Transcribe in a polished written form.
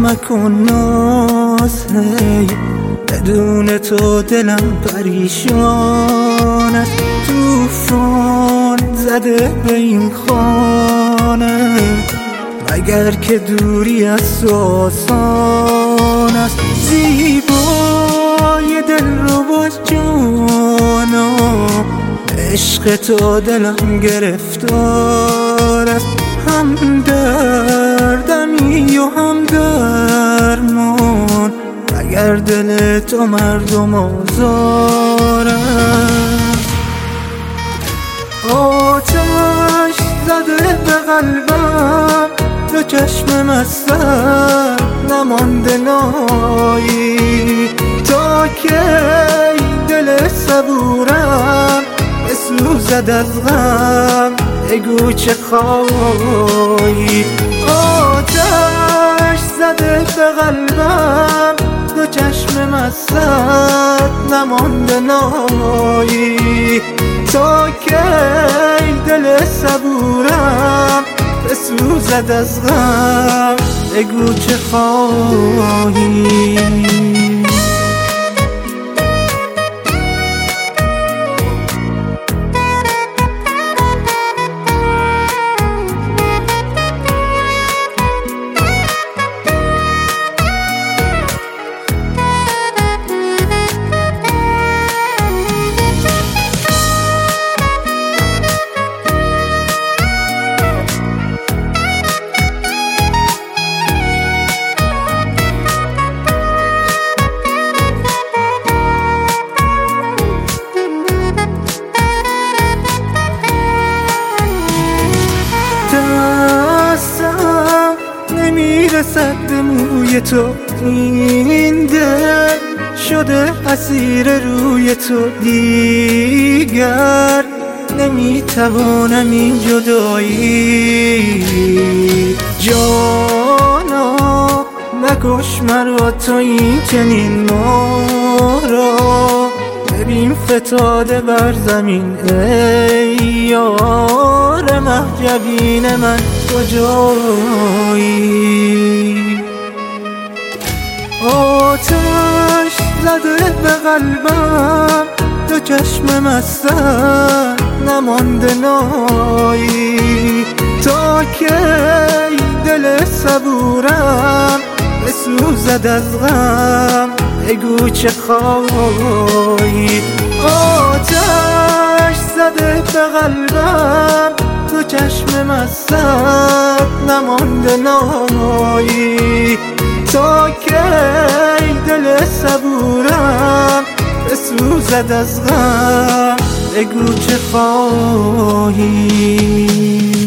مکن ناز هی، بدون تو دلم پریشان است. توفان زده به این خانه، مگر که دوری از تو آسان است. زیبای دل رو باز جانا، عشق تو دلم گرفتار است. هم دردمی و هم درمان، اگر دل تو مردم آزار است. آتش زده به قلبم، دو چشم مستم نمانده نایی. تا کی دل صبورم بسوزد از غم، بگو چه خواهی. آتش زده به قلبم، دو چشم مستت نمانده نایی. تا کی دل صبورم بسوزد از غم، بگو چه خواهی. نمیرسد به موی تو این دل، شده اسیر روی تو دیگر. نمیتوانم این جدایی، جانا نکش مرا تو این چنین ما را. ببین فتاده بر زمین ای یار مهجبین من کجایی. آتش زده به قلبم، دو چشم مستم نمانده نایی. تا کی دل صبورم بسوزد از غم، بگو چه خواهی. آتش زده به قلبم، دو چشم مستت نمانده نایی. تا کی دل صبورم بسوزد از غم، بگو چه خواهی.